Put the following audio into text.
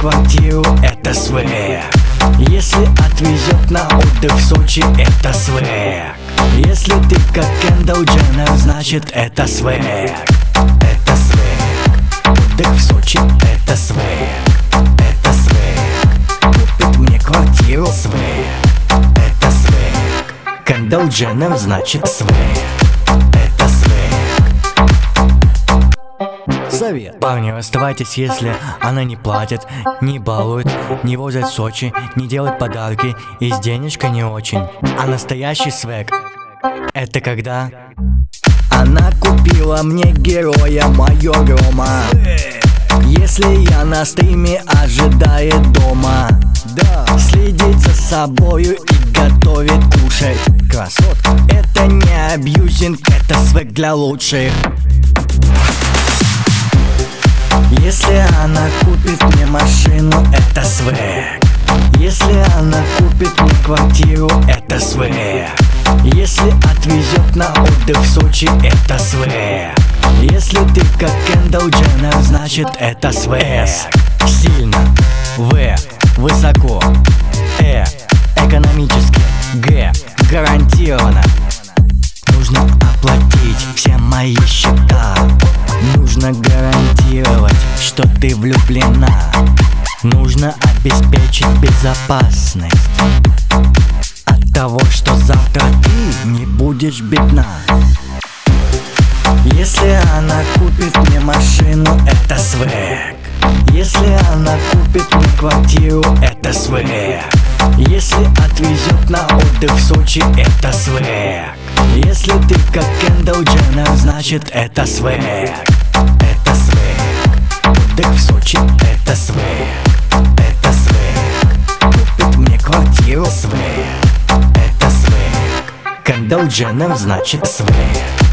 квартиру, это свэг. Если отвезет на отдых в Сочи, это свэг. Если ты как Кендалл Дженнер, значит это свэг. Это свэг. Отдых в Сочи, это свэг. Это свэг. Купит мне квартиру, свэг. Это свэг. Кендалл Дженнер, значит свэг. Это свэг. Совет. Парни, расставайтесь, если она не платит, не балует, не возит в Сочи, не делает подарки и с денежкой не очень. А настоящий свэг — это когда она купила мне героя майора. Если я на стриме, ожидает дома. Следит за собою и готовит кушать. Красотка. Это не абьюзинг, это свэг для лучших. Если она купит мне машину, это свэг. Если она купит мне квартиру, это свэг. Если отвезет на отдых в Сочи, это свэг. Если ты как Кендалл Дженнер, значит это свэг. С — сильно, В — высоко, экономически, Г — гарантированно. Нужно оплатить все мои счета. Нужно гарантировать, что ты влюблена. Нужно обеспечить безопасность от того, что завтра ты не будешь бедна. Если она купит мне машину, это свэг. Если она купит мне квартиру, это свэг. Если отвезет на отдых в Сочи, это свэг. Если ты как Кендалл Дженнер, значит это свэг. Это свэг. Отдых в Сочи, это свэг. Это свэг. Купит мне квартиру, свэг. Это свэг. Кендалл Дженнер, значит свэг.